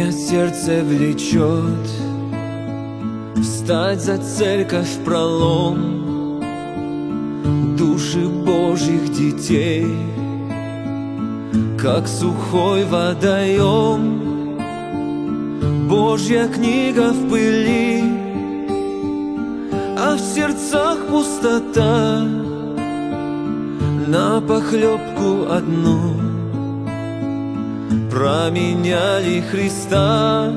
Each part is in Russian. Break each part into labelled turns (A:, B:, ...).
A: Меня сердце влечет встать за церковь в пролом души Божьих детей, как сухой водоем. Божья книга в пыли, а в сердцах пустота. На похлебку одну променяли Христа.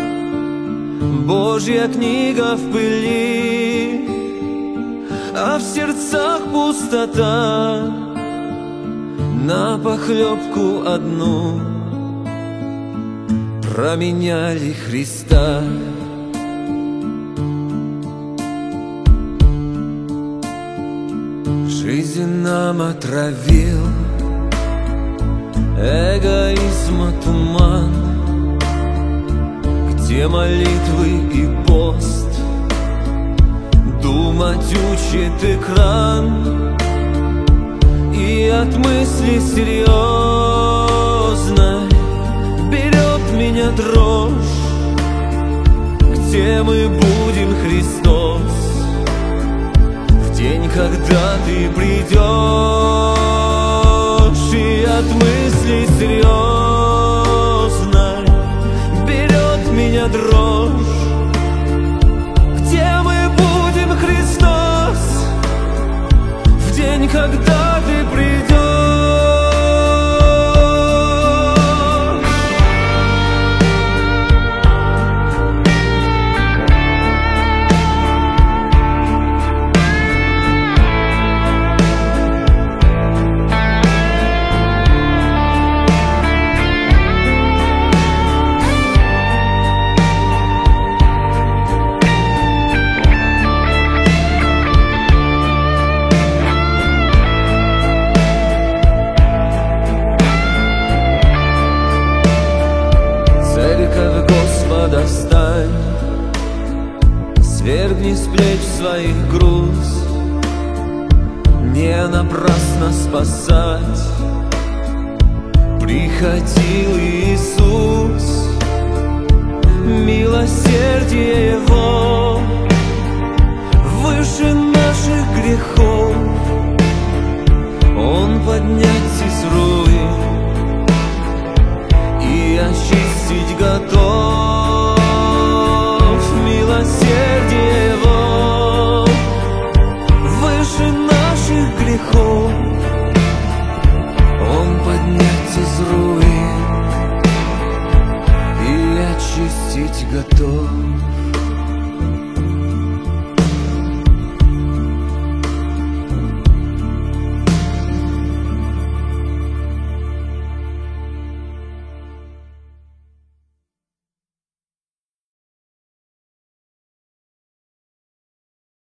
A: Божья книга в пыли, а в сердцах пустота. На похлебку одну променяли Христа. Жизнь нам отравил эгоизма туман, где молитвы и пост думать учит экран. И от мысли серьезной берет меня дрожь. Где мы будем, Христос, в день, когда Ты придешь? И от мысли серьезной берет меня дрожь. Где мы будем, Христос, в день, когда Ты придешь? Церковь Господа, встань, свергни с плеч своих груз. Не напрасно спасать приходил Иисус. Милосердие Его выше наших грехов. Он поднять из руин и очистить готов. Милосердие Его выше наших грехов. Он поднять из руин и очистить готов.